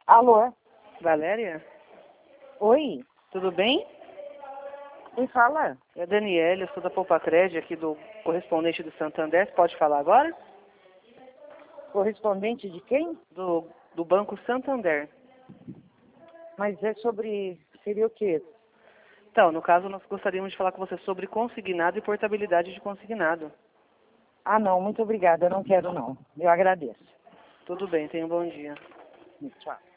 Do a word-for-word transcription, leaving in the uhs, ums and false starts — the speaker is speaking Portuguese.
Alô? Valéria? Oi? Tudo bem? Quem fala? É a Daniela, eu sou da Poupacred, aqui do correspondente do Santander. Você pode falar agora? Correspondente de quem? Do, do Banco Santander. Mas é sobre... seria o quê? Então, no caso, nós gostaríamos de falar com você sobre consignado e portabilidade de consignado. Ah, não, muito obrigada. Eu não quero, não. Eu agradeço. Tudo bem, tenha um bom dia. Tchau.